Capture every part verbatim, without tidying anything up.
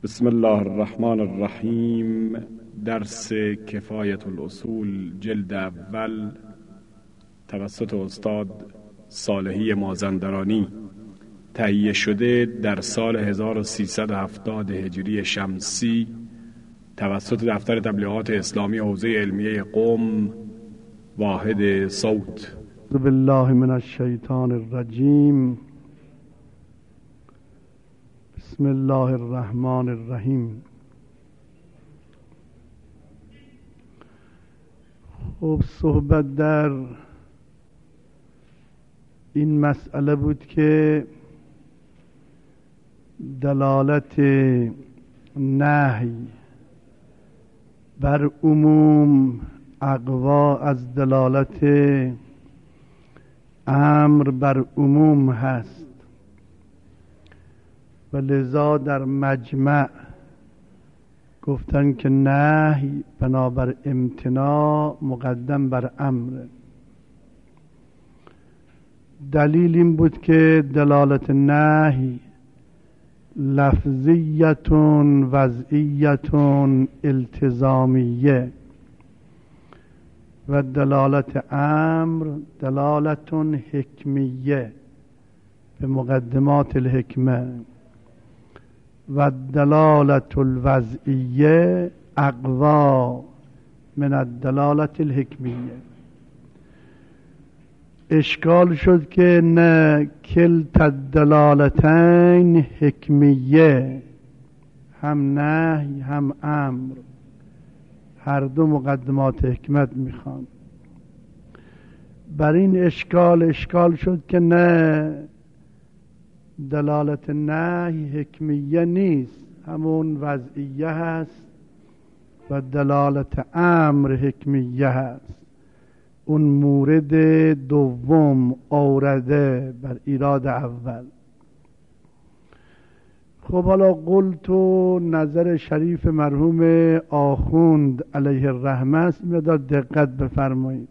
بسم الله الرحمن الرحیم. درس کفایت الاصول جلد اول توسط استاد صالحی مازندرانی تهیه شده در سال هزار و سیصد و هفتاد هجری شمسی توسط دفتر تبلیغات اسلامی حوزه علمیه قم واحد صوت. اعوذ بالله من الشیطان الرجیم. بسم الله الرحمن الرحیم. خب صحبت در این مسئله بود که دلالت نهی بر عموم اقوا از دلالت امر بر عموم هست و لذا در مجمع گفتن که نهی بنابر امتناع مقدم بر امر. دلیل این بود که دلالت نهی لفظیتون وضعیتون التزامیه و دلالت امر دلالتون حکمیه به مقدمات الحکمه و دلالت الوضعیه اقوا من الدلالت الحکمیه. اشکال شد که نه کلتا الدلالتین حکمیه، هم نهی هم امر هر دو مقدمات حکمت میخوان. بر این اشکال اشکال شد که نه دلالت نهی حکمیه نیست، همون وضعیه هست و دلالت امر حکمیه هست. اون مورد دوم آورده بر ایراد اول. خب حالا قلت و نظر شریف مرحوم آخوند علیه الرحمه است، مقدار دقت بفرمایید.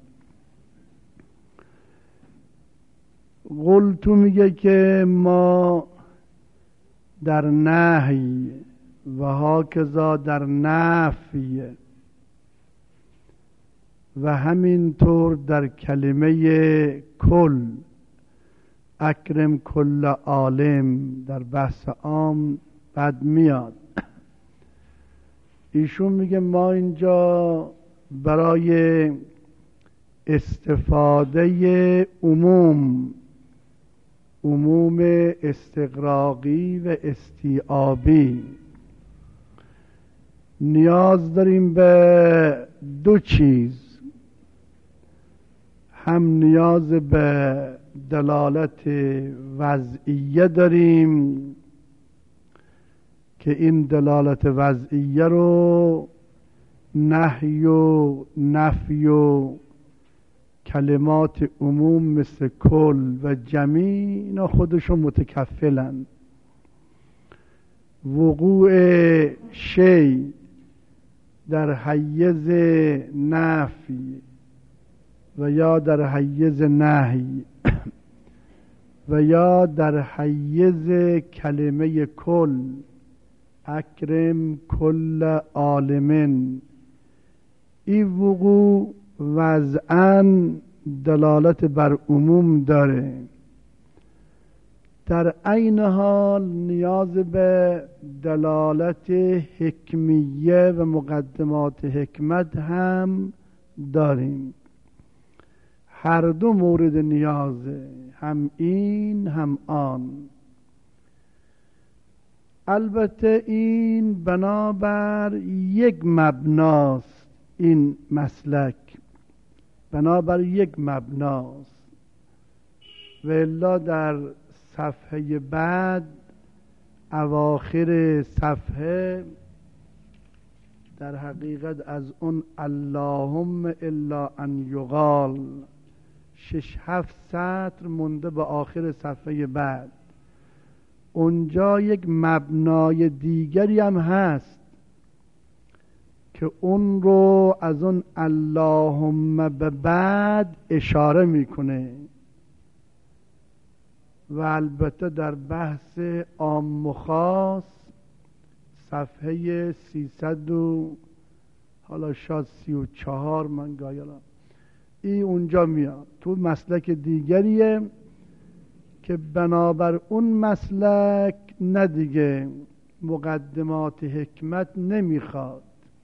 قلتو میگه که ما در نهی و هاکذا در نفی و همینطور در کلمه کل اکرم کل عالم در بحث عام بد میاد. ایشون میگه ما اینجا برای استفاده عموم عموم استغراقی و استیعابی نیاز داریم به دو چیز. هم نیاز به دلالت وضعیه داریم که این دلالت وضعیه رو نهی و نفی و کلمات عموم مثل کل و جمیع اینا خودشون متکفلن. وقوع شی در حیز نفی و یا در حیز نهی و یا در حیز کلمه کل اکرم کل عالمن، این وقوع وضعاً دلالت بر عموم داره. در عین حال نیاز به دلالت حکمیه و مقدمات حکمت هم داریم. هر دو مورد نیازه، هم این هم آن. البته این بنابر یک مبناست، این مسلک بنابر یک مبناست و الا در صفحه بعد اواخر صفحه در حقیقت از اون اللهم الا ان یقال شش هفت سطر مونده به آخر صفحه بعد. اونجا یک مبنای دیگری هم هست که اون رو از اون اللهم به بعد اشاره میکنه و البته در بحث عام و خاص صفحه سیصد و حالا شاید سی و چهار، من گایالا ای اونجا میاد. تو مسلک دیگریه که بنابر اون مسلک نه دیگه مقدمات حکمت نمیخواد،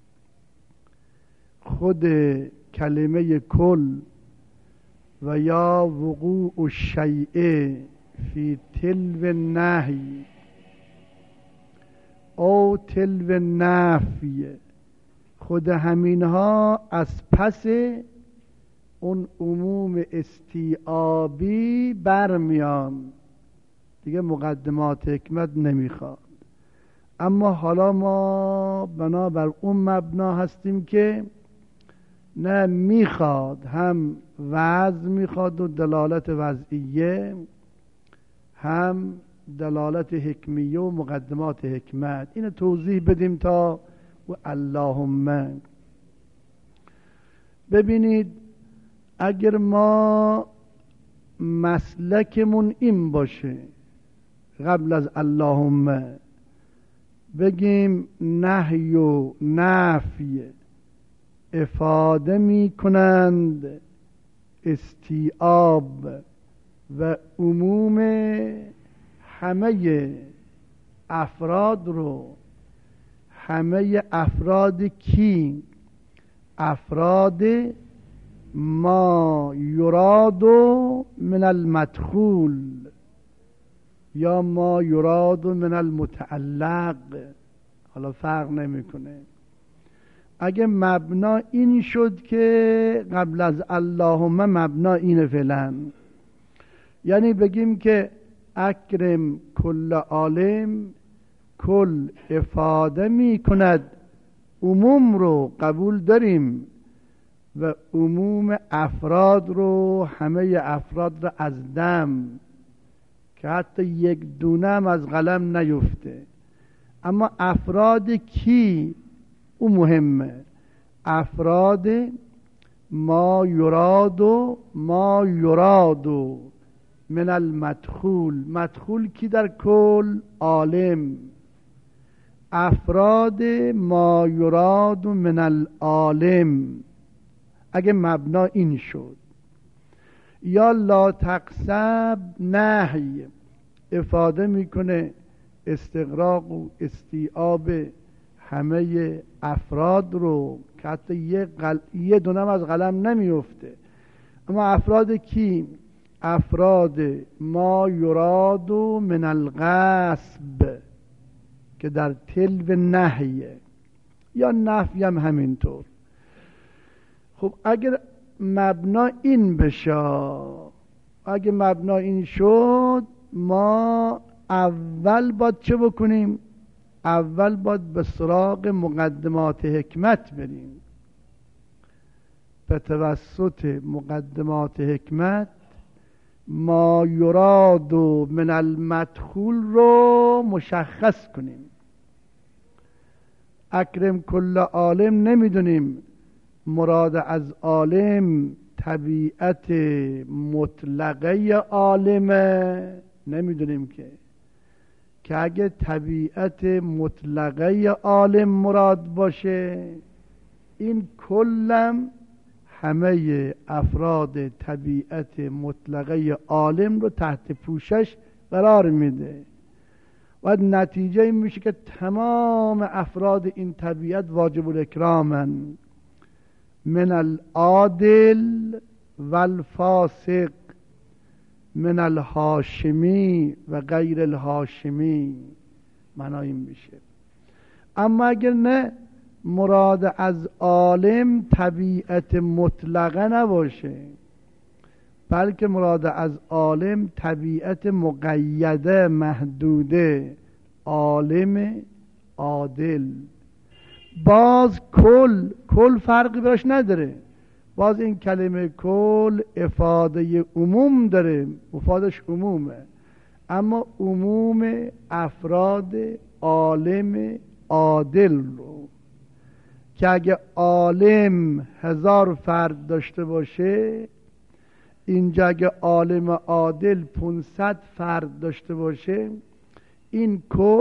خود کلمه کل و یا وقوع الشیء فی تلو النهی او تلو النفی، خود همینها از پس اون عموم استیعابی برمیان، دیگه مقدمات حکمت نمیخواد. اما حالا ما بنابر اون مبنا هستیم که نه میخواد، هم وضع میخواد و دلالت وضعیه، هم دلالت حکمیه و مقدمات حکمت. اینو توضیح بدیم تا و اللهم. ببینید اگر ما مسلکمون این باشه قبل از اللهم بگیم نهی و نفی افاده می کنند استیعاب و عموم همه افراد رو، همه افراد کی؟ افراد ما یراد من المدخول یا ما یراد من المتعلق، حالا فرق نمیکنه. اگه مبنا این شد که قبل از اللهم مبنا اینه فعلا، یعنی بگیم که اکرم کل عالم، کل افاده می کند عموم رو قبول داریم و عموم افراد رو، همه افراد رو از دم که حتی یک دونه هم از قلم نیفته. اما افراد کی؟ او مهمه. افراد ما یراد و ما یراد من المدخول. مدخول کی در کل؟ عالم. افراد ما یراد من العالم. اگه مبنا این شد، یا لا تقصب نهی افاده میکنه استغراق و استیعاب همه افراد رو که حتی یه, قل... یه دونم از قلم نمیفته. اما افراد کی؟ افراد ما یراد من الغصب که در تلو نهیه، یا نفی هم همینطور. خب اگر مبنا این بشه، اگه مبنا این شد، ما اول باید چه بکنیم؟ اول باید به سراغ مقدمات حکمت بریم. به توسط مقدمات حکمت ما یراد من المدخول رو مشخص کنیم. اکرم کل عالم نمیدونیم مراد از عالم طبیعت مطلقه عالمه، نمیدونیم که که اگه طبیعت مطلقه عالم مراد باشه، این کلم همه افراد طبیعت مطلقه عالم رو تحت پوشش قرار میده و نتیجه این میشه که تمام افراد این طبیعت واجب الاکرامن، من العادل والفاسق، من الهاشمی و غیر الهاشمی. معنی این میشه. اما اگر نه مراد از عالم طبیعت مطلقه نباشه، بلکه مراد از عالم طبیعت مقیده محدوده، عالم عادل، باز کل کل فرقی براش نداره. باز این کلمه کل افاده عموم داره، افادش عمومه، اما عموم افراد عالم عادل رو که اگه عالم هزار فرد داشته باشه، اینجا اگه عالم عادل پونصد فرد داشته باشه، این کل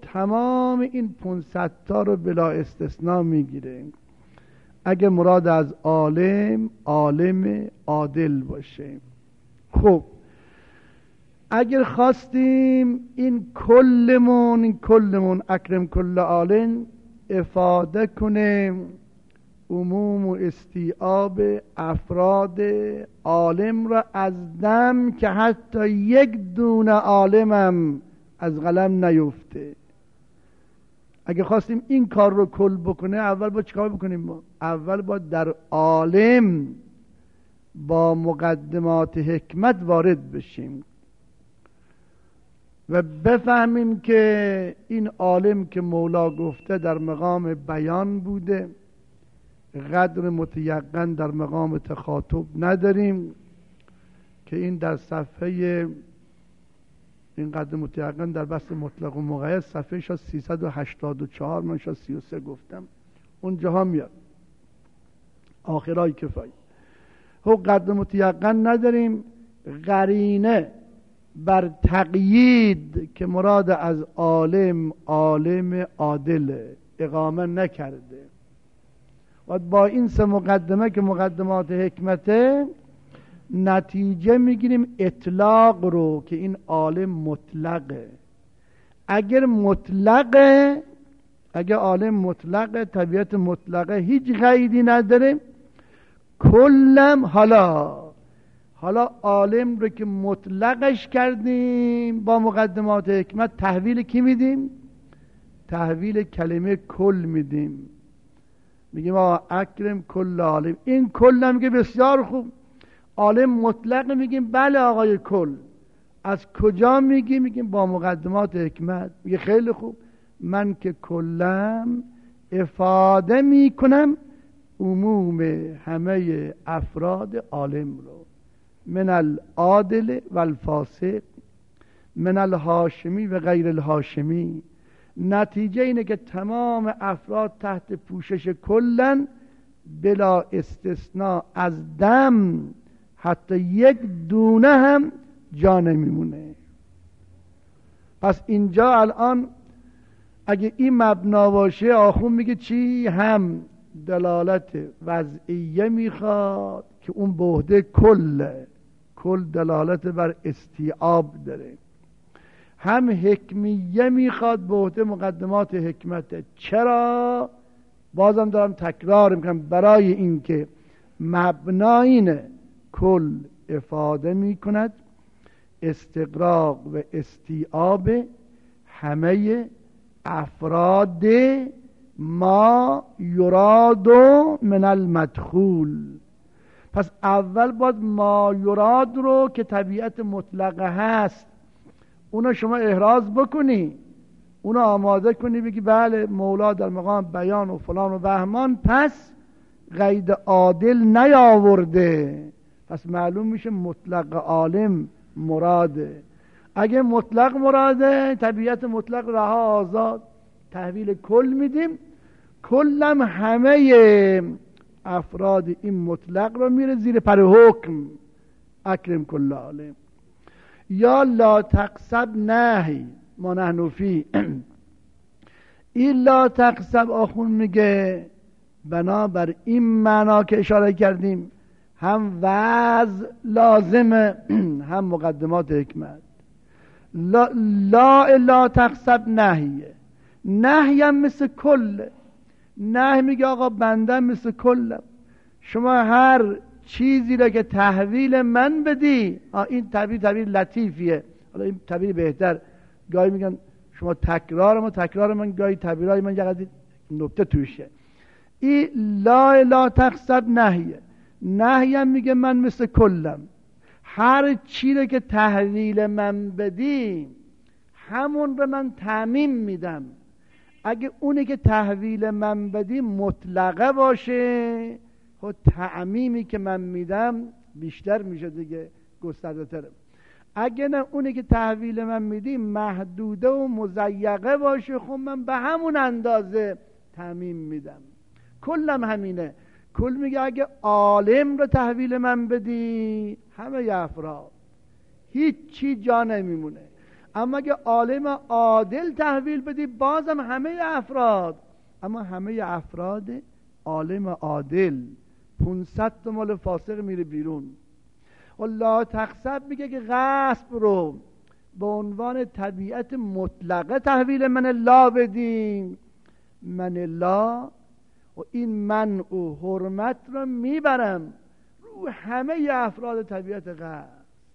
تمام این پانصد تا رو بلا استثناء میگیره. اگه مراد از عالم عالم عادل باشه. خب اگر خواستیم این کلمون این کلمون اکرم کل عالم افاده کنه عموم و استیعاب افراد عالم را از دم که حتی یک دونه عالمم از قلم نیفته، اگه خواستیم این کار رو کل بکنه اول با چیکار بکنیم؟ ما اول با در عالم با مقدمات حکمت وارد بشیم و بفهمیم که این عالم که مولا گفته در مقام بیان بوده، قدر متیقن در مقام تخاطب نداریم که این در صفحه این قدر متیقن در بحث مطلق و مقید صفحه شاید سیصد و هشتاد و چهار من شاید سی و سه گفتم اونجاها میاد آخرای کفایی. خب قدر متیقن نداریم، قرینه بر تقیید که مراد از عالم عالم عادل اقامه نکرده و با این سه مقدمه که مقدمات حکمته نتیجه میگیریم اطلاق رو که این عالم مطلقه. اگر مطلقه اگر عالم مطلقه طبیعت مطلقه هیچ قیدی نداره کلم حالا حالا عالم رو که مطلقش کردیم با مقدمات حکمت تحویل کی میدیم؟ تحویل کلمه کل میدیم، میگیم آقا اکرم کل عالم. این کل هم که بسیار خوب عالم مطلق میگیم بله آقای کل. از کجا میگیم؟ میگیم با مقدمات حکمت. میگه خیلی خوب من که کلم افاده میکنم عموم همه افراد عالم رو، من العادل و الفاسق، من الهاشمی و غیر الهاشمی. نتیجه اینه که تمام افراد تحت پوشش کلن بلا استثناء، از دم حتی یک دونه هم جا نمیمونه. پس اینجا الان اگه این مبنا باشه آخون میگه چی؟ هم دلالت وضعیه میخواد که اون بهده کله، کل دلالت بر استیعاب داره، هم حکمیه میخواد بهده مقدمات حکمته. چرا؟ بازم دارم تکرار میکنم برای اینکه مبناین کل افاده میکند استقراق و استیعاب همه افراد ما یراد من المدخول. پس اول باید ما یراد رو که طبیعت مطلقه هست اونو شما احراز بکنی، اونو آماده کنی، بگی بله مولا در مقام بیان و فلان و بهمان پس قید عادل نیاورده، پس معلوم میشه مطلق عالم مراده. اگه مطلق مراده طبیعت مطلق رها آزاد تحویل کل میدیم، کلم همه افراد این مطلق رو میره زیر پر حکم اکرم کل عالم. یا لا تقصب نهی ما نحن فی این لا تقصب آخون میگه بنابر این معنا که اشاره کردیم هم وضع لازمه هم مقدمات حکمت. لا لا, لا تقصب نهیه، نهی هم مثل کل. نهی میگه آقا بنده مثل کلم، شما هر چیزی را که تحویل من بدی، این تعبیر تعبیر لطیفیه، حالا این تعبیر بهتر گاهی میگن شما تکرار ما تکرار من گاهی تعبیرهای من یه نکته توشه. این لا لا تقصب نهیه، نهی هم میگه من مثل کلم، هر چی را که تحویل من بدی همون رو من تعمیم میدم. اگه اونی که تحویل من بدی مطلقه باشه خب تعمیمی که من میدم بیشتر میشه دیگه، گسترده تره. اگه نه اونی که تحویل من میدی محدوده و مضیقه باشه خب من به همون اندازه تعمیم میدم. کلم همینه. کل میگه اگه عالم رو تحویل من بدی همه افراد هیچ چی جا نمیمونه. اما اگه عالم عادل تحویل بدی بازم همه افراد، اما همه افراد عالم عادل. پونصد تا مال فاسق میره بیرون. و لا تخسب میگه که غصب رو به عنوان طبیعت مطلقه تحویل من لا بدیم. من لا و این من و حرمت رو میبرم رو همه افراد طبیعت غصب.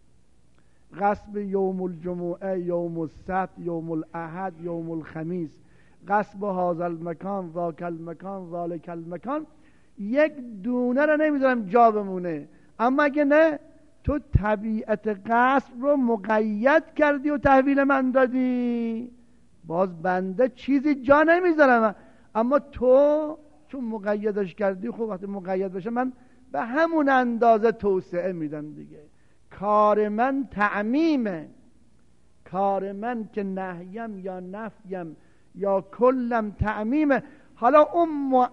غصب یوم الجمعه، یوم السبت، یوم الاحد، یوم الخمیس، غصب هذا المکان، ذاک المکان، ذالک المکان، یک دونه رو نمیذارم جا بمونه. اما اگه نه، تو طبیعت غصب رو مقید کردی و تحویل من دادی، باز بنده چیزی جا نمیذارم. اما تو چون مقیدش کردی، خب وقتی مقید بشه من به همون اندازه توسعه میدم دیگه. کار من تعمیمه. کار من که نهیم یا نفیم یا کلم تعمیمه. حالا اون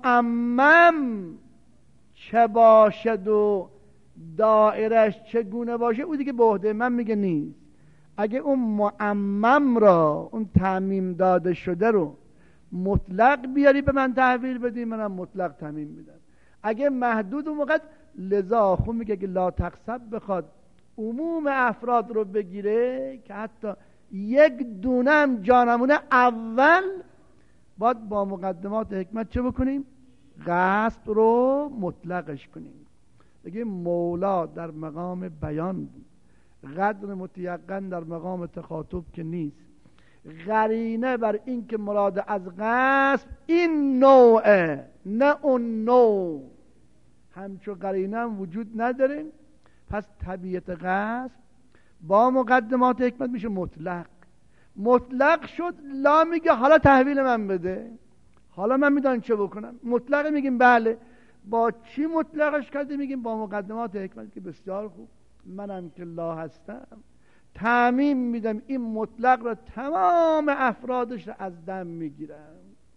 معمم چه باشد و دائرش چگونه باشه، او دیگه به عهده من میگه نیست. اگه اون معمم را، اون تعمیم داده شده رو مطلق بیاری به من تحویل بدی، منم مطلق تعمیم میدم. اگه محدود و موقت، لذا خون میگه که لا تخسب بخواد عموم افراد رو بگیره که حتی یک دونه هم جانمونه، اول باید با مقدمات حکمت چه بکنیم؟ غصب رو مطلقش کنیم. دیگه مولا در مقام بیان بود، قدر متیقن در مقام تخاطب که نیست. قرینه بر این که مراد از غصب این نوعه، نه اون نوع، همچون قرینه هم وجود نداره. پس طبیعت غصب با مقدمات حکمت میشه مطلق. مطلق شد، لا میگه حالا تحویل من بده، حالا من میدونم چه بکنم. مطلق میگیم بله. با چی مطلقش کردی؟ میگیم با مقدمات حکمت که بسیار خوب، منم که لا هستم تعمیم میدم، این مطلق را تمام افرادش را از دم میگیرم.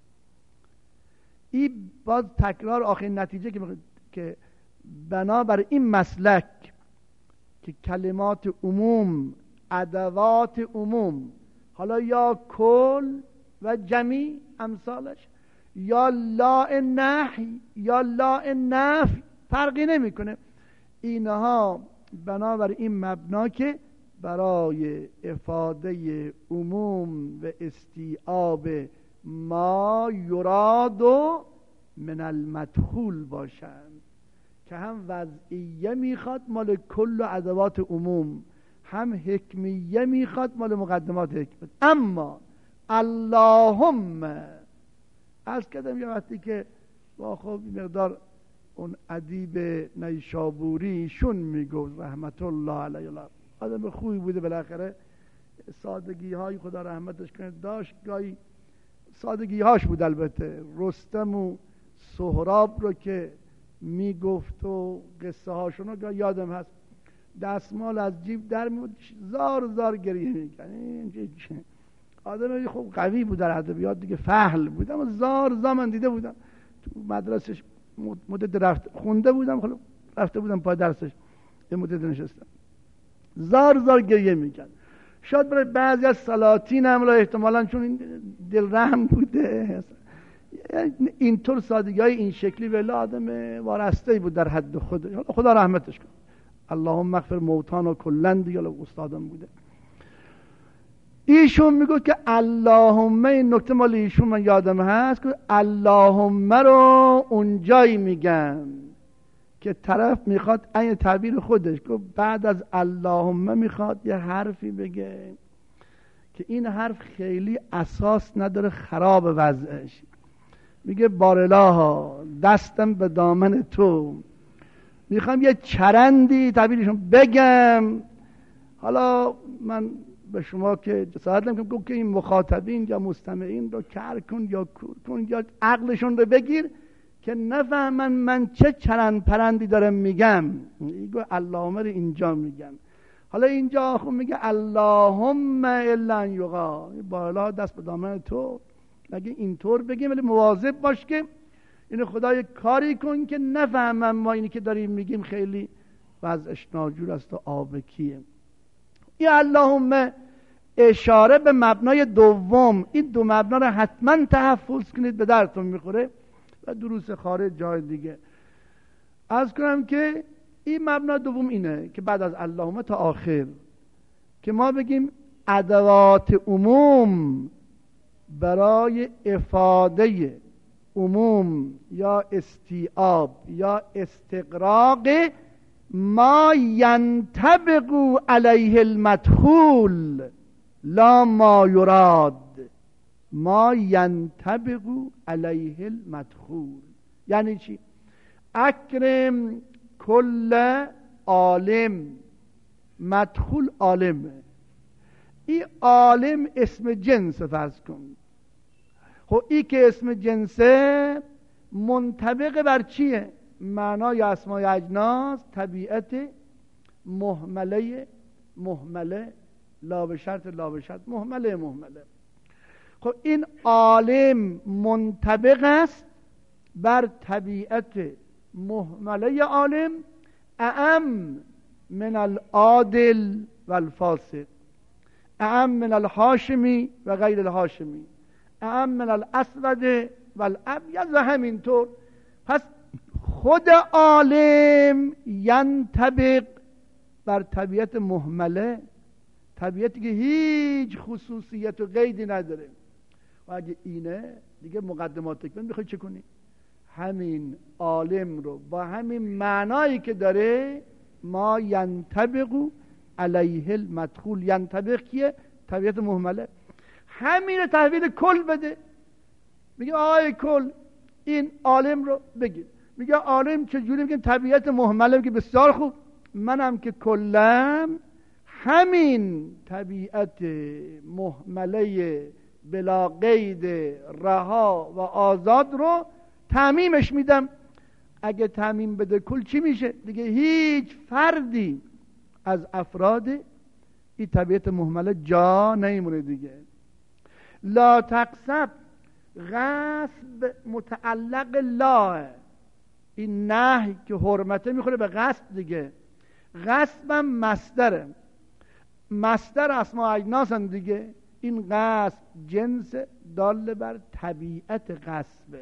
این باز تکرار آخرین نتیجه که که بنابر این مسلک که کلمات عموم، ادوات عموم، حالا یا کل و جمی امثالش، یا لا نحی یا لا نفی، فرقی نمیکنه. اینها بنابر این مبنا که برای افاده عموم و استیعاب ما یراد و من المدخول باشند، که هم وضعیه میخواد مال کل و ادوات عموم، هم حکمیه میخواد مال مقدمات حکمت. اما اللهم از کدم یه وقتی که با خب مقدار اون ادیب نیشابوری شون میگفت رحمت الله علیه، آدم خوبی بوده، بالاخره سادگی های خدا رحمتش کنه داشت، گاهی سادگی هاش بود. البته رستم و سهراب رو که میگفت و قصه هاشون رو گاهی یادم هست، دستمال از جیب در میبود، زار زار گریه میکنه. آدم خوب قوی بود در ادبیات دیگه، فحل بود، اما زار زار من دیده بودم تو مدرسش مدت رفت خونده بودم، خب رفته بودم پای درسش یه مدت نشستم، زار زار گریه میکرد. شاید برای بعضی از سلاطین هم را احتمالاً چون این دل رحم بوده اینطور سادگی های این شکلی ولی آدم وارسته بود در حد خودش، خدا رحمتش کنه. اللهم اغفر موتانا کلند، یا استادم بوده. ایشون میگه که اللهم، این نکته مال ایشون من یادم هست که اللهم رو اونجایی میگم که طرف میخواد این تعبیر خودش که بعد از اللهم میخواد یه حرفی بگه که این حرف خیلی اساس نداره، خراب وضعش. میگه بارالله دستم به دامن تو، میخوام یه چرندی تعبیرشون بگم. حالا من به شما که جسارت نمیکنم که این مخاطبین یا مستمعین رو کر کن یا کور کن یا عقلشون رو بگیر که نفهمن من چه چرند پرندی دارم میگم. میگه اللهم رو اینجا میگم. حالا اینجا خود میگه اللهم الا ان یقا، بالا دست به دامن تو. اگه اینطور بگیم ولی مواظب باش که اینو خدای کاری کن که نفهمم ما اینی که داریم میگیم خیلی وضعش ناجور است و آبکیه. یا اللهم اشاره به مبنای دوم. این دو مبنا رو حتما تحفظ کنید، به درتون میخوره. و دروس خارج جای دیگه عرض کنم که این مبنا دوم اینه که بعد از اللهم تا آخر که ما بگیم ادوات عموم برای افاده عموم یا استیعاب یا استقراق ما ینطبق علیه المدخول لا ما یراد. ما ینطبق علیه المدخول یعنی چی؟ اکرم کل عالم، مدخول عالمه. این عالم اسم جنس فرض کن. خب این که اسم جنسه منطبق بر چیه؟ معنای اسمای اجناس طبیعت مهمله مهمله لا به شرط لا به شرط مهمله مهمله. خب این عالم منطبق است بر طبیعت مهمله عالم اعم من العادل و الفاسق، اعم من الهاشمی و غیر الهاشمی، اعم من الاسود و الابیض و همینطور. پس خود عالم ینطبق بر طبیعت مهمله، طبیعتی که هیچ خصوصیت و قیدی نداره. و اگه اینه دیگه مقدمات تکمن میخوای چه کنی؟ همین عالم رو با همین معنایی که داره ما ینطبق علیه المدخول. ینطبق کیه؟ طبیعت مهمله. همین رو تحویل کل بده. میگه آقای کل این عالم رو بگید. میگه عالم چجوری؟ میگه طبیعت مهمله. میگه بسیار خوب، منم که کلم همین طبیعت مهمله بلا قید رها و آزاد رو تعمیمش میدم. اگه تعمیم بده کل چی میشه؟ دیگه هیچ فردی از افراد این طبیعت مهمله جا نمیمونه دیگه. لا تقصب، غصب متعلق لا، این نهی که حرمته میخوره به غصب دیگه. غصبم مصدره، مصدر اسماء اجناسن دیگه. این غصب جنس دال بر طبیعت غصبه.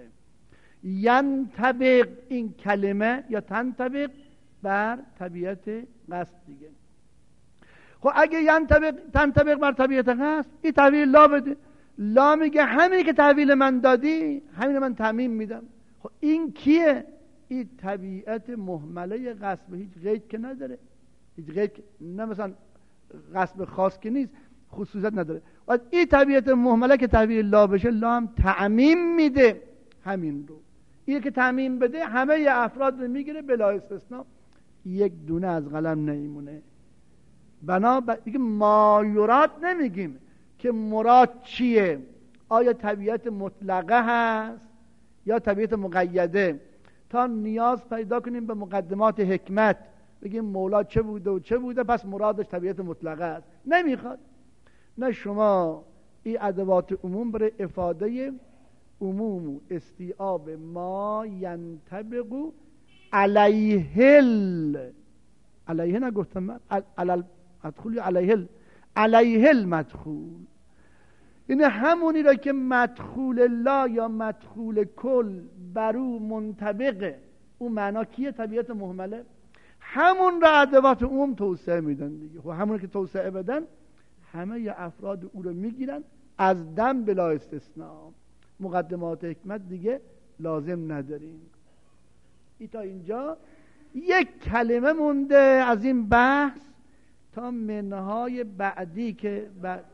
ینطبق این کلمه یا تنطبق بر طبیعت غصب دیگه. خب اگه ینطبق تنطبق بر طبیعت غصب، این تحویل لا بده. لا میگه همین که تحویل من دادی همین من تعمیم میدم. خب این کیه؟ این طبیعت مهمله غصب، هیچ قید که نداره، هیچ قید نه، مثلا غصب خاص که نیست، خصوصیت نداره. و این طبیعت مهمله که تحویل لا بشه، لا هم تعمیم میده همین رو. این که تعمیم بده همه افراد رو میگیره بلا استثناء، یک دونه از قلم نمیمونه. بنا دیگه ما یراد نمیگیم که مراد چیه، آیا طبیعت مطلقه هست یا طبیعت مقیده، تا نیاز پیدا کنیم به مقدمات حکمت بگیم مولا چه بوده و چه بوده پس مرادش طبیعت مطلقه است. نمیخواد. نه، شما این ادوات عموم برای افاده عموم و استیعاب ما ینطبق علیه ال علیه نگفتم من علل مدخول علیه ال علیه المدخول، این همونی را که مدخول لا یا مدخول کل برو منطبقه. اون معنا کیه؟ طبیعت مهمله. همون را ادوات عموم توسعه میدن دیگه. خب همون که توسعه بدن همه ی افراد او رو میگیرن از دم بلا استثناء. مقدمات حکمت دیگه لازم نداریم. ای تا اینجا یک کلمه مونده از این بحث تا منهای بعدی که بعد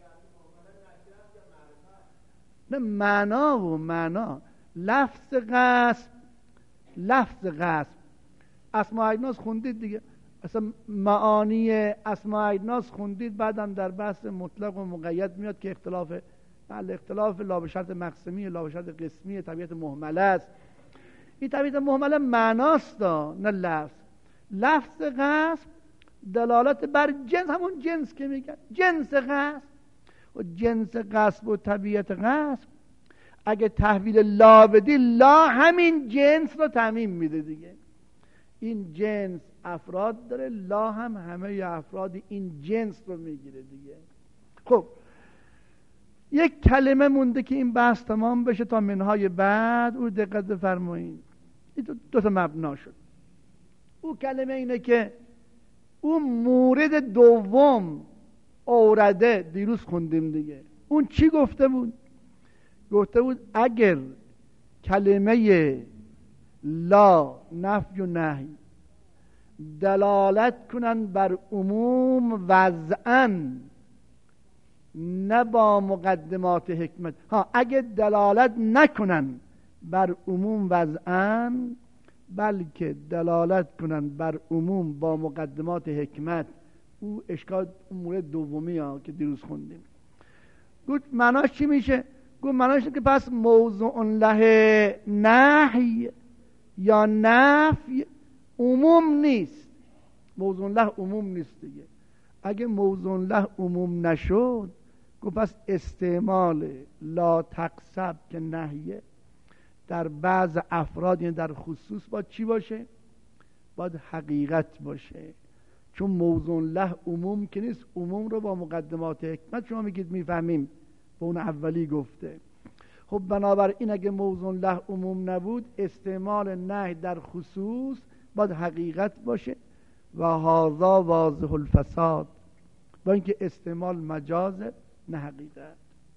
نه معنا و معنا لفظ غصب، لفظ غصب اسماء اجناس خوندید دیگه، اصلا معانی اسماء اجناس خوندید، بعدم در بحث مطلق و مقید میاد که اختلاف بله اختلاف لا به شرط مقسمی لا به شرط قسمی طبیعت مهمله است. این طبیعت مهمله معناست نه لفظ. لفظ غصب دلالت بر جنس، همون جنس که میگن جنس غصب و جنس غصب و طبیعت غصب. اگه تحویل لا بدی، لا همین جنس رو تعمیم میده دیگه. این جنس افراد داره، لا هم همه افراد این جنس رو میگیره دیگه. خب یک کلمه مونده که این بحث تمام بشه تا منهای بعد. او دقت بفرمایید، این دو, دو تا مبنا شد. او کلمه اینه که اون مورد دوم اورده دیروز خوندیم دیگه. اون چی گفته بود؟ گفته بود اگر کلمه لا، نفی و نهی، دلالت کنن بر عموم وضعاً نه با مقدمات حکمت، ها اگه دلالت نکنن بر عموم وضعاً بلکه دلالت کنن بر عموم با مقدمات حکمت، او اشکال مورد دومی ها که دیروز خوندیم. گفت معناش چی میشه؟ گفت معناش که پس موضوع له نهی یا نفی عموم نیست. موضوع له عموم نیست دیگه. اگه موضوع له عموم نشد، گفت پس استعمال لا تقصب که نهیه در بعض افراد، یعنی در خصوص، باید چی باشه؟ باید حقیقت باشه. چون موضوع له عموم که نیست، عموم رو با مقدمات حکمت شما میگید میفهمیم، به اون اولی گفته. خب بنابراین اگه موضوع له عموم نبود، استعمال نهی در خصوص باید حقیقت باشه و هذا واضح الفساد، با اینکه استعمال مجازه نه حقیقت.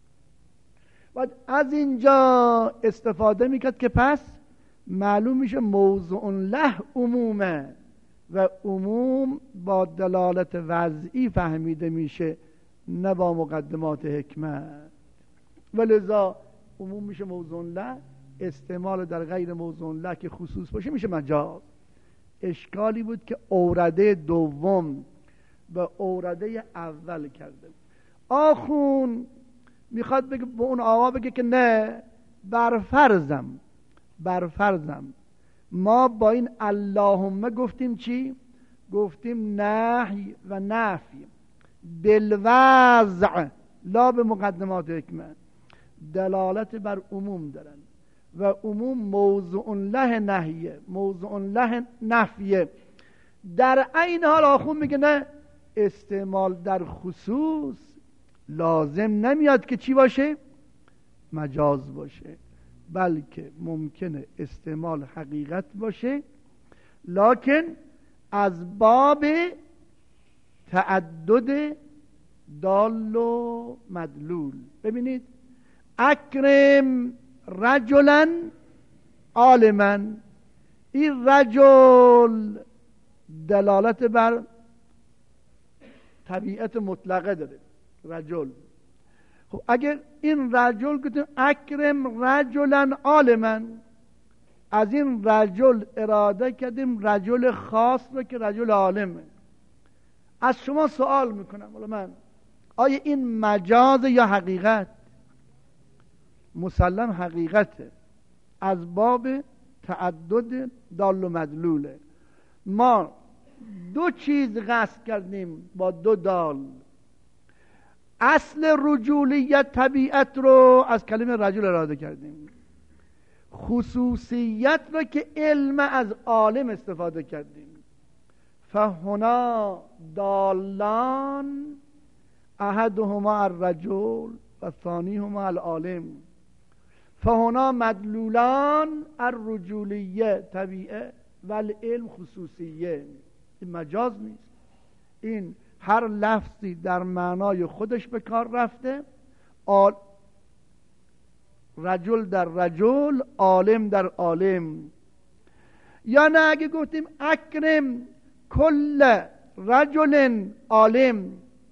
باید از اینجا استفاده میکرد که پس معلوم میشه موضوع له عمومه و عموم با دلالت وضعی فهمیده میشه نه با مقدمات حکمت، ولذا عموم میشه موضوع له، استعمال در غیر موضوع له که خصوص باشه میشه مجاز. اشکالی بود که اورده دوم به اورده اول کرده. آخون میخواد بگه به اون آقا بگه که نه، برفرضم برفرضم ما با این اللهم گفتیم چی؟ گفتیم نهی و نفی بالوضع لا به مقدمات حکمت دلالت بر عموم دارن و عموم موضوع له نهیه، موضوع له نفیه. در این حال آخون میگه نه، استعمال در خصوص لازم نمیاد که چی باشه؟ مجاز باشه، بلکه ممکنه استعمال حقیقت باشه، لکن از باب تعدد دال و مدلول. ببینید اکرم رجلا عالما، این رجل دلالت بر طبیعت مطلقه داره، رجل. خب اگر این رجل گفتیم اکرم رجلا عالما، از این رجل اراده کردیم رجل خاص رو که رجل عالمه. از شما سوال میکنم ولی من، آیا این مجاز یا حقیقت؟ مسلم حقیقته، از باب تعدد دال و مدلوله. ما دو چیز قصد کردیم با دو دال. اصل رجولیت طبیعت رو از کلمه رجل اراده کردیم، خصوصیت رو که علم از عالم استفاده کردیم. فهنا دالان احدهما الرجل و ثانیهما العالم، فهنا مدلولان الرجولیه طبیعه و العلم خصوصیه. این مجاز نیست، این هر لفظی در معنای خودش به کار رفته. آل... رجل در رجل، عالم در عالم. یا نه اگه گفتیم اکرم کل رجل عالم،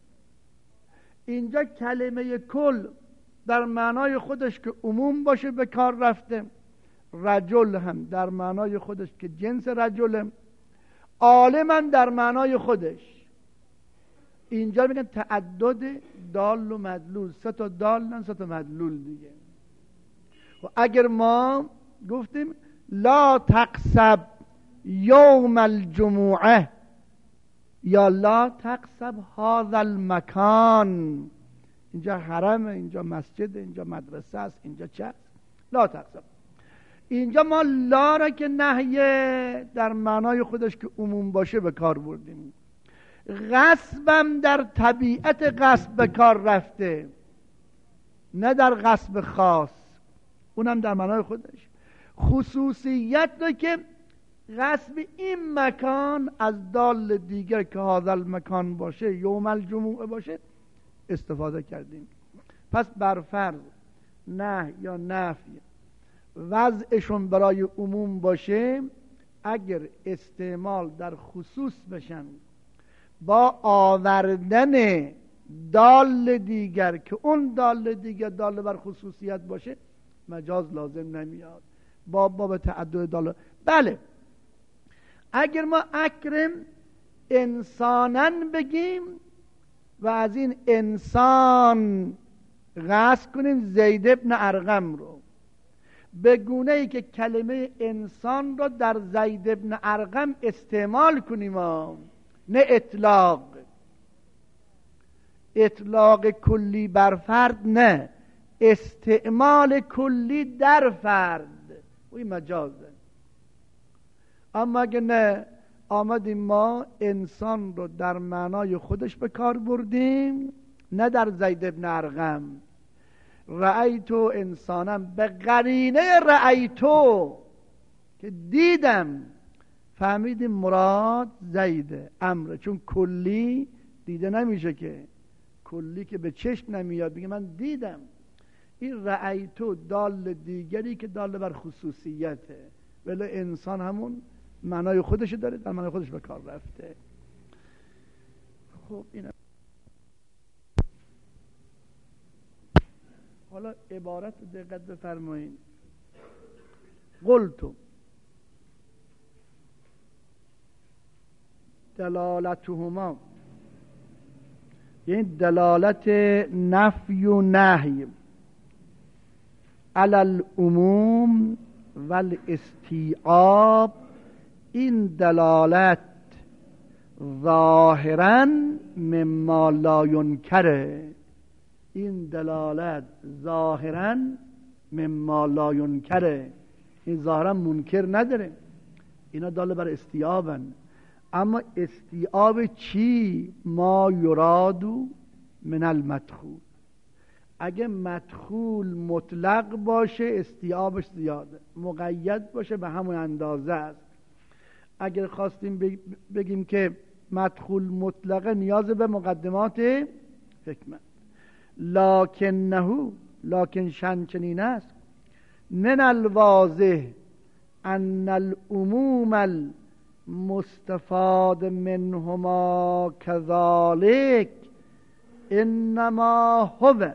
اینجا کلمه کل در معنای خودش که عموم باشه به کار رفته، رجل هم در معنای خودش که جنس رجل، عالم در معنای خودش. اینجا میگن تعدد دال و مدلول، سه تا دال نه سه تا مدلول دیگه. و اگر ما گفتیم لا تقصب یوم الجمعه یا لا تقصب هذا المکان، اینجا حرمه، اینجا مسجد، اینجا مدرسه است، اینجا چه است؟ لا تقصب. اینجا ما لا را که نهیه در معنای خودش که عموم باشه به کار بردیم. غصبم در طبیعت غصب به کار رفته، نه در غصب خاص، اونم در معنای خودش. خصوصیت رو که غصب این مکان از دال دیگر که هذا المکان باشه، یوم الجمعه باشه، استفاده کردیم. پس برفرض نه یا نفی وضعشون برای عموم باشه، اگر استعمال در خصوص بشن با آوردن دال دیگر که اون دال دیگر دال بر خصوصیت باشه، مجاز لازم نمیاد با باب تعدد دال. بله، اگر ما اکرم انسانن بگیم و از این انسان قصد کنیم زید ابن ارقم رو، به گونه ای که کلمه انسان رو در زید ابن ارقم استعمال کنیم، نه اطلاق اطلاق کلی بر فرد، نه استعمال کلی در فرد، این مجازه. اما اگه نه آمدیم ما انسان رو در معنای خودش به کار بردیم، نه در زید ابن ارقم، رأیتو انسانم به قرینه رأیتو که دیدم فهمیدیم مراد زیده امره، چون کلی دیده نمیشه که، کلی که به چشم نمیاد بگه من دیدم. این رأیتو دال دیگری که دال بر خصوصیته، ولی انسان همون معنای خودش داره، در معنای خودش به کار رفته. خب این حالا عبارت دقت بفرمایید. قلتو دلالتهما، یعنی دلالت نفی و نهی علی العموم و الاستیعاب، این دلالت ظاهراً مما لا ینکره، این دلالت ظاهراً مما لا ینکره، این ظاهراً منکر نداره، اینا داله بر استیعابن. اما استیعاب چی؟ ما یرادو من المدخول. اگه مدخول مطلق باشه استیعابش زیاده، مقید باشه به همون اندازه است. اگر خواستیم بگیم که مدخول مطلقه نیاز به مقدمات حکمت. لکنه، لکن شن چنین است، من الواضح ان العموم المستفاد منهما كذلك انما هو،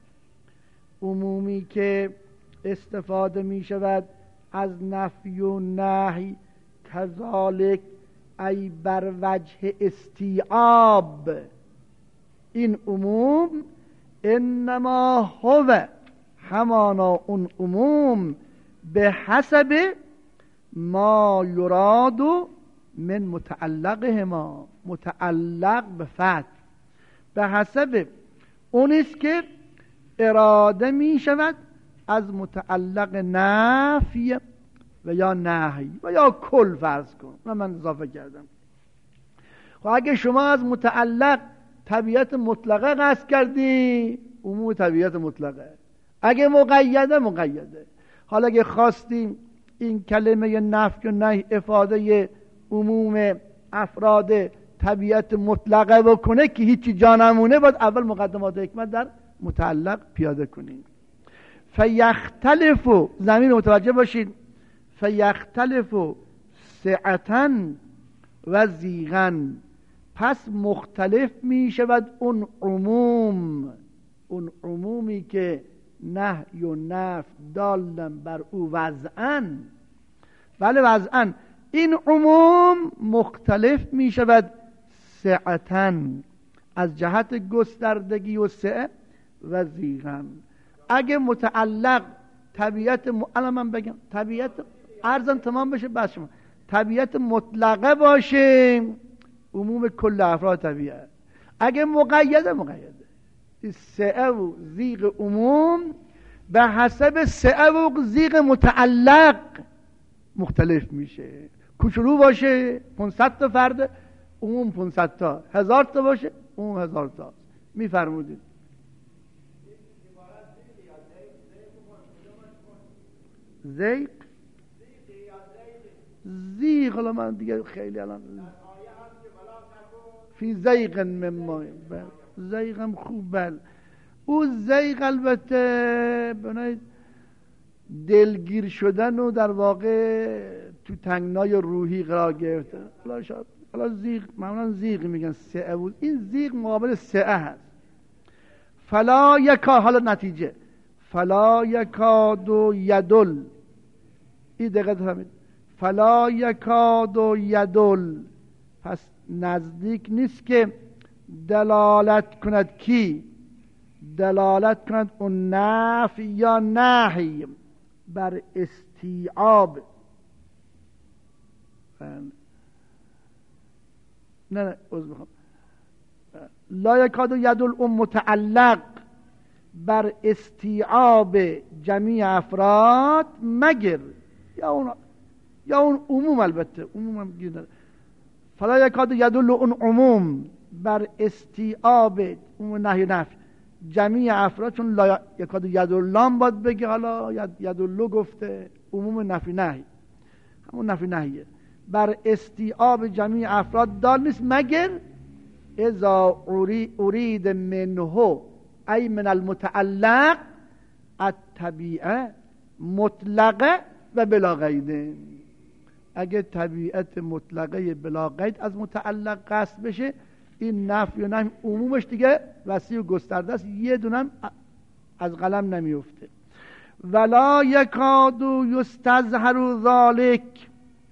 عمومی که استفاده می شود از نفی و نهی، کذالک ای بر وجه استیعاب، این عموم انما هو، همانا اون عموم، به حسب ما یراد من متعلقهما، متعلق به فتح، به حسب اونیست که اراده می شود از متعلق نفی و یا نهی و یا کل فرض کن، من من اضافه کردم. خب اگه شما از متعلق طبیعت مطلقه قصد کردی، عموم طبیعت مطلقه، اگه مقیده مقیده. حالا اگه خواستیم این کلمه نفی و نهی افاده عموم افراد طبیعت مطلقه بکنه که هیچی جا نمونه، باید اول مقدمات حکمت در متعلق پیاده کنیم. فیختلف، زمین متوجه باشید، فیختلف سعتاً و زیغاً، پس مختلف می شود اون عموم، اون عمومی که نهی و نفی دالن بر او وضعاً، بله وضعاً، این عموم مختلف می شود سعتاً، از جهت گستردگی و سعه، و زیغاً. اگه متعلق طبیعت م... الان من بگم طبیعت ارزم تمام بشه بس شما طبیعت مطلقه باشه، عموم کل افراد طبیعت. اگه مقیده مقیده، سعه و زیغ عموم به حسب سعه و زیغ متعلق مختلف میشه. کوچولو باشه پانصد تا فرد، عموم پانصد تا، هزار تا باشه عموم هزار تا. میفرمودید زیق زیق حالا من دیگه خیلی الان فی زیق مما زیقم خوب بل او زیق البته بنای دلگیر شدن و در واقع تو تنگنای روحی قرار گرفته. حالا شاید حالا زیق معمولا زیق میگن سعه بود، این زیق مقابل سعه هست. فلا یکا حالا نتیجه فلا یکاد و یدل، این دقیقه همین فلا یکاد و یدل، پس نزدیک نیست که دلالت کند کی؟ دلالت کند اون نفی یا نهی بر استیعاب. نه نه عذر میخوام. لا یکاد یدل اون متعلق بر استیعاب جمیع افراد مگر یا اون یا اون عموم، البته عموم هم گیر نداره. فلا یکاد یدل اون عموم بر استیعاب اون نهی نفی جمیع افراد، چون لا یکاد یدلان باید بگه، حالا یدلو گفته عموم نفی نهی همون نفی نهیه، بر استیعاب جمیع افراد دال نیست مگر اذا ارید منه ای من المتعلق الطبیعه مطلقه و بلا قید. اگه طبیعت مطلقه بلا قید از متعلق قصد بشه، این نفی و نفی عمومش دیگه وسیع و گسترده است، یه دونم از قلم نمیفته. ولا یکاد یستظهر ذلک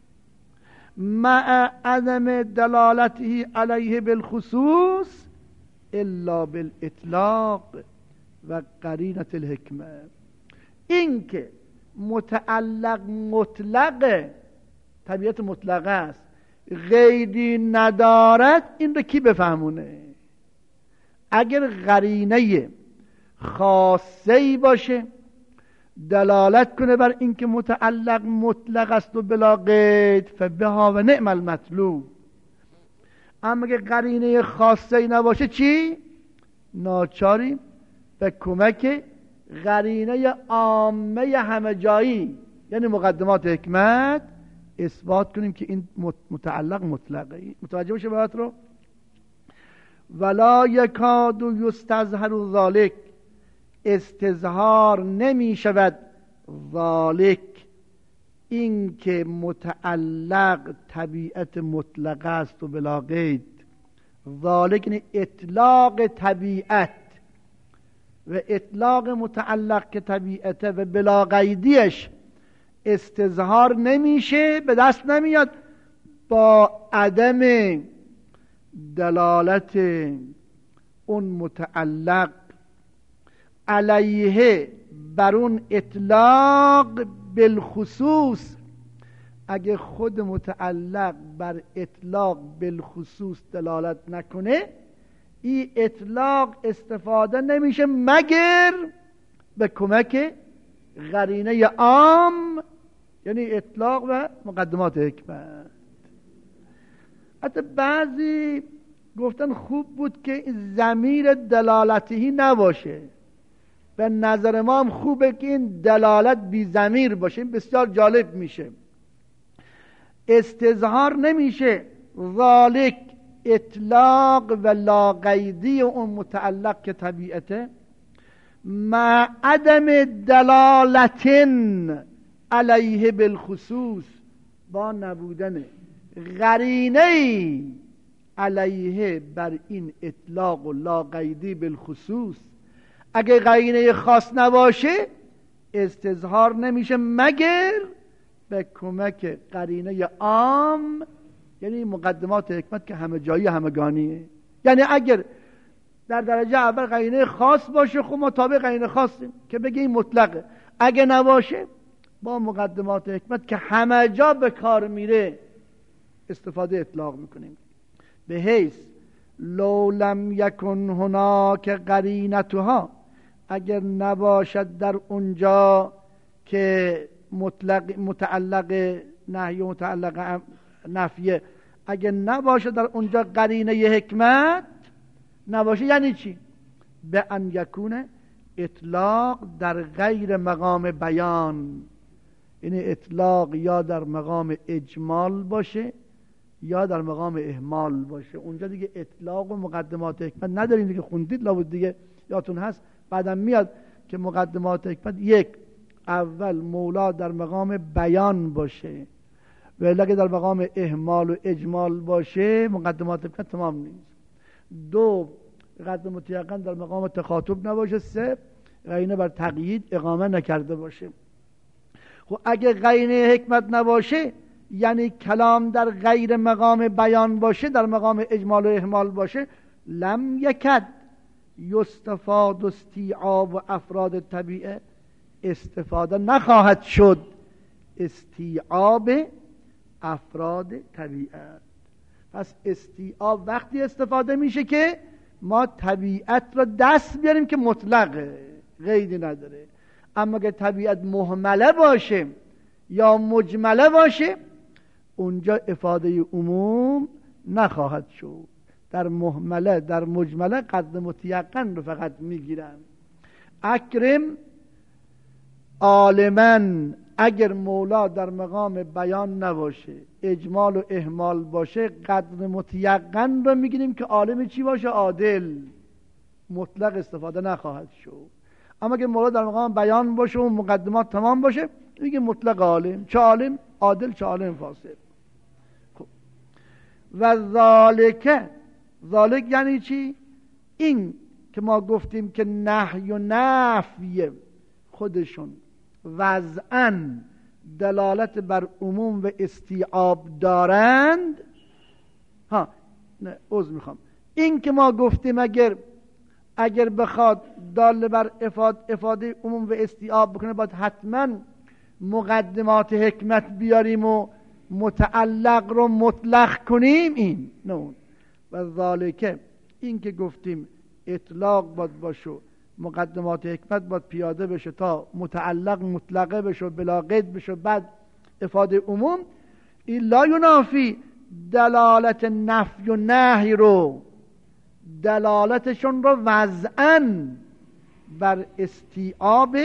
مع عدم دلالته علیه بالخصوص الا بالاطلاق و قرینة الحکمه. این که متعلق مطلق طبیعت مطلقه است، غیری ندارد، این رو کی بفهمونه؟ اگر قرینه خاصه‌ای باشه دلالت کنه بر اینکه متعلق مطلق است و بلا قید، فبها و نعم المطلوب. اما اگه قرینه خاصه‌ای نباشه چی؟ ناچاریم به کمک قرینه عامه همه جایی، یعنی مقدمات حکمت، اثبات کنیم که این متعلق مطلقه. متوجه باشه باید رو. ولا یکاد یستظهر ذلک، استظهار نمی شود ذالک، این که متعلق طبیعت مطلقه است و بلا قید. ذالک یعنی اطلاق طبیعت و اطلاق متعلق که طبیعته و بلا قیدیش استظهار نمیشه، به دست نمیاد با عدم دلالت اون متعلق علیه بر اون اطلاق بالخصوص. اگه خود متعلق بر اطلاق بالخصوص دلالت نکنه، این اطلاق استفاده نمیشه مگر به کمک قرینه عام، یعنی اطلاق و مقدمات حکمت. حتی بعضی گفتن خوب بود که ضمیر دلالتی نباشه، به نظر ما هم خوبه که این دلالت بی ضمیر باشه، این بسیار جالب میشه. استظهار نمیشه ذالک اطلاق و لاقیدی اون متعلق که طبیعته، مع عدم دلالت علیه بالخصوص، با نبودن قرینه علیه بر این اطلاق و لاقیدی بالخصوص. اگه قرینه خاص نباشه استظهار نمیشه مگر به کمک قرینه عام، یعنی مقدمات حکمت که همه جایی همگانیه. یعنی اگر در درجه اول قرینه خاص باشه، خب مطابق قرینه خاصیم که بگه این مطلقه. اگه نباشه با مقدمات حکمت که همه جا به کار میره استفاده اطلاق میکنیم. به حیث لو لم یکن هناک قرینتها، اگر نباشد در اونجا که مطلق متعلق نهی و متعلق نفی اگه نباشه در اونجا قرینه حکمت نباشه یعنی چی؟ به ان یکونه اطلاق در غیر مقام بیان، یعنی اطلاق یا در مقام اجمال باشه یا در مقام اهمال باشه. اونجا دیگه اطلاق و مقدمات حکمت نداریم دیگه، خوندید لابد دیگه یادتون هست. بعدم میاد که مقدمات حکمت یک، اول مولا در مقام بیان باشه، ولی اگه در مقام اهمال و اجمال باشه مقدمات حکمت تمام نیست. دو، قدر متیقن در مقام تخاطب نباشه. سه، قرینه بر تقیید اقامه نکرده باشه. خب اگه قرینه حکمت نباشه یعنی کلام در غیر مقام بیان باشه، در مقام اجمال و اهمال باشه، لم یکد یستفاد استیعاب و افراد طبیعه، استفاده نخواهد شد استیعاب افراد طبیعت. پس استیعاب وقتی استفاده میشه که ما طبیعت را دست بیاریم که مطلقه، قیدی نداره. اما اگه طبیعت مهمله باشه یا مجمله باشه اونجا افاده عموم نخواهد شد. در مهمله در مجمله قدر متیقن رو فقط میگیرن. اکرم عالمن، اگر مولا در مقام بیان نباشه اجمال و اهمال باشه قدر متیقن رو میگیریم که عالم چی باشه؟ عادل. مطلق استفاده نخواهد شد. اما اگر مولا در مقام بیان باشه و مقدمات تمام باشه میگه مطلق عالم، چه عالم عادل چه عالم فاسد. خب. و ذالک، ذالک یعنی چی؟ این که ما گفتیم که نهی و نفی خودشون وضعاً دلالت بر عموم و استیعاب دارند. ها نه عذر میخوام، این که ما گفتیم اگر اگر بخواد دال بر افاد افاده عموم و استیعاب بکنه باید حتما مقدمات حکمت بیاریم و متعلق رو مطلق کنیم. این نه اون. و ذالکه، این که گفتیم اطلاق باید باشه، مقدمات حکمت باید پیاده بشه تا متعلق مطلقه بشه، بلا قید بشه، بعد افاده عموم. این لا ینافی دلالت نفی و نهی رو، دلالتشون رو وضعاً بر استیعاب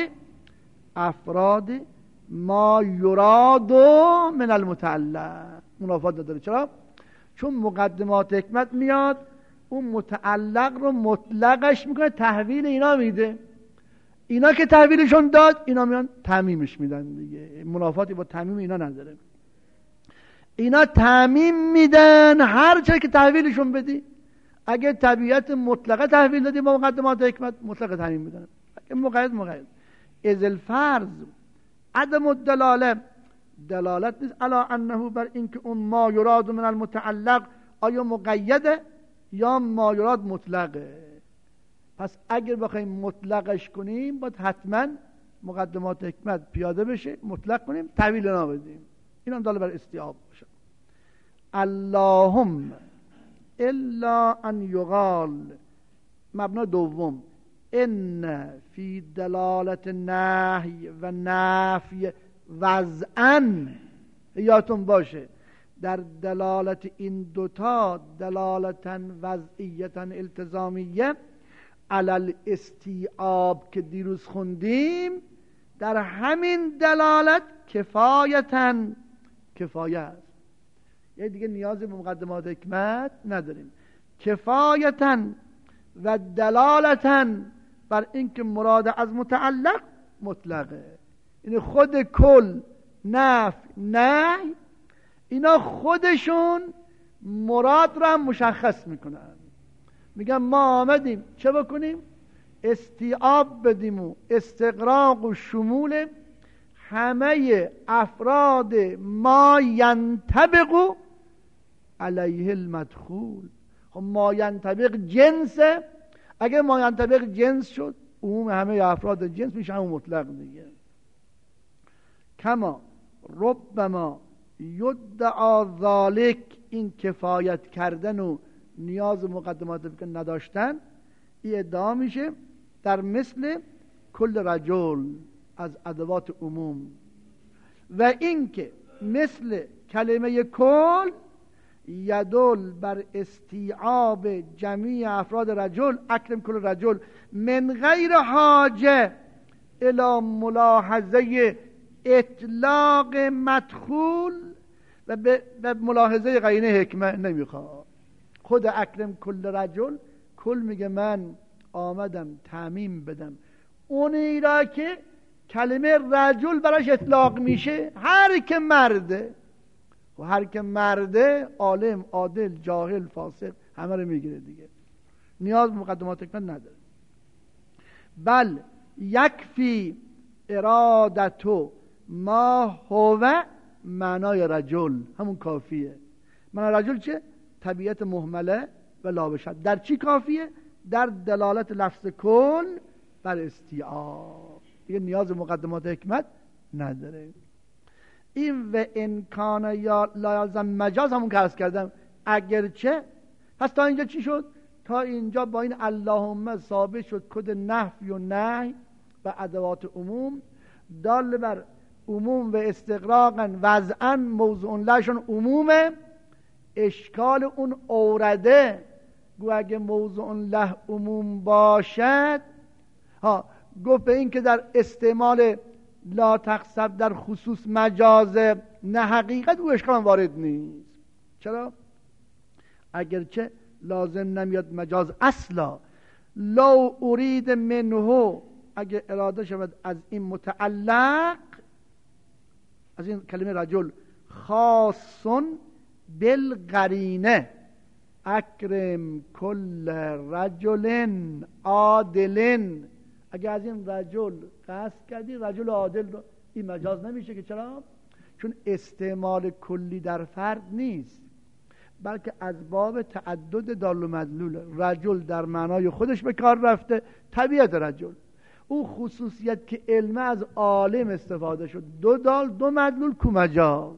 افراد ما یراد من المتعلق منافات نداره. چرا؟ چون مقدمات حکمت میاد اون متعلق رو مطلقش میکنه، تحویل اینا میده. اینا که تحویلشون داد اینا میان تعمیمش میدن دیگه، منافاتی با تعمیم اینا نداره. اینا تعمیم میدن هر چه که تحویلشون بدی. اگه طبیعت مطلقه تحویل دادی با مقدمات حکمت مطلقه تعمیم میدن، اگه مقید مقید. از الفرض عدم الدلاله، دلالت نیست علا انه بر اینکه اون ما یراد من المتعلق آیا مقیده یا ما یراد مطلقه. پس اگر بخوایم مطلقش کنیم باید حتما مقدمات حکمت پیاده بشه، مطلق کنیم، تعویل نبدیم. این هم داله بر استیعاب باشه. اللهم الا ان یقال، مبنا دوم، ان فی دلالت نهی و نفی وضعاً، یادتون باشه در دلالت این دوتا دلالتا وضعیتا التزامیه علی الاستیعاب که دیروز خوندیم، در همین دلالت کفایتا کفایه است، یعنی دیگه نیاز به مقدمات حکمت نداریم. کفایتا و دلالتا بر اینکه مراد از متعلق مطلقه، یعنی خود کل نفی نهی اینا خودشون مراد را مشخص میکنن. میگن ما آمدیم چه بکنیم؟ استیعاب بدیم و استقراق و شمول همه افراد ما ینطبق علیه المدخول. خب ما ینطبق جنسه، اگه ما ینطبق جنس شد عموم همه افراد جنس میشه همون مطلق دیگه. کما ربما یدعا ذالک، این کفایت کردن و نیاز مقدمات بکن نداشتن، این ادعا میشه در مثل کل رجل از ادوات عموم، و این که مثل کلمه کل یدل بر استیعاب جمیع افراد رجل، اکرم کل رجل من غیر حاجه الی ملاحظه اطلاق مدخول و به ملاحظه قرینه حکمه نمیخواد. خود اکرم کل رجل کل میگه من آمدم تعمیم بدم اونی را که کلمه رجل براش اطلاق میشه، هر که مرده و هر که مرده عالم، عادل، جاهل، فاسق همه رو میگیره دیگه، نیاز به مقدمات حکمت نداره. بل یکفی ارادتو ما هو معنای رجل، همون کافیه. معنای رجل چه؟ طبیعت مهمله و لابشت. در چی کافیه؟ در دلالت لفظ کل بر استیعاب، دیگه نیاز به مقدمات حکمت نداره. این و امکان یا لازم مجاز، همون که عرض کردم اگرچه. پس تا اینجا چی شد؟ تا اینجا با این اللهم ثابت شد کد نفی و نهی و ادوات عموم دال بر عموم و استقراقا وضعا موضوع لشون عمومه. اشکال اون اورده گو اگه موضوع له عموم باشد، ها گفت به این که در استعمال لا تقصب در خصوص مجاز نه حقیقت، او اشکال وارد نیست. چرا؟ اگرچه لازم نمیاد مجاز اصلا. لو ارید منه، اگه اراده شود از این متعلق، از این کلمه رجل، خاصن بالقرینه اکرم کل رجل عادل. اگه از این رجل قصد کردی رجل عادل رو، این مجاز نمیشه. که چرا؟ چون استعمال کلی در فرد نیست، بلکه از باب تعدد دال و مدلول. رجل در معنای خودش به کار رفته، طبیعت رجل. او خصوصیت که علم از عالم استفاده شد، دو دال دو مدلول کو مجاز.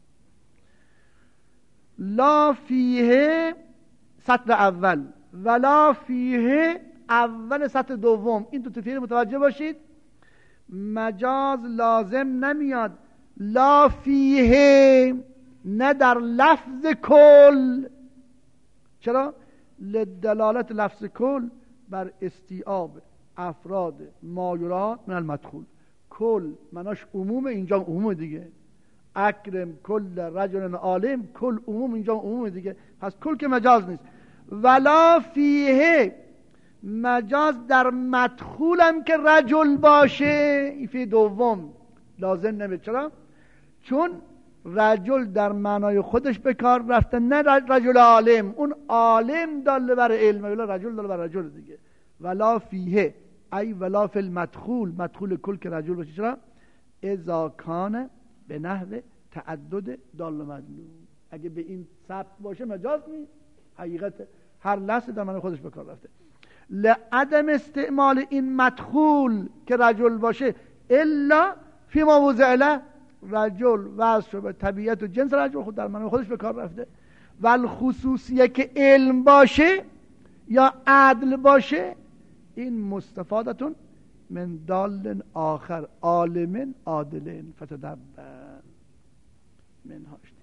لا فیه سطر اول ولا فیه اول سطر دوم. این دو تفسیر متوجه باشید، مجاز لازم نمیاد. لا فیه نه در لفظ کل. چرا؟ لدلالت لفظ کل بر استیعاب افراد مایورات من المدخول. کل مناش عموم، اینجا عموم دیگه. اکرم کل رجل عالم، کل عموم، اینجا عموم دیگه. پس کل که مجاز نیست. ولا فیه مجاز در مدخولم که رجل باشه، این فی دوم لازم نمیشه. چرا؟ چون رجل در معنای خودش به کار رفته، نه رجل عالم. اون عالم داله بر علم، ولی رجل داله بر رجل دیگه. ولا فیه ای ولا فی المدخول، مدخول کل که رجل باشه. چرا؟ اذا کان به نحو تعدد دال و مدلول. اگه به این ثبت باشه مجاز نیست، حقیقت هر لحظه در معنای خودش به کار رفته. لعدم استعمال این مدخول که رجل باشه الا فی ما وضع له، رجل وضع شده به طبیعت و جنس رجل، خود در معنای خودش به کار رفته. و خصوصیه که علم باشه یا عدل باشه، این مستفادتون من دال آخر عالم عادل فتدبر منهاش.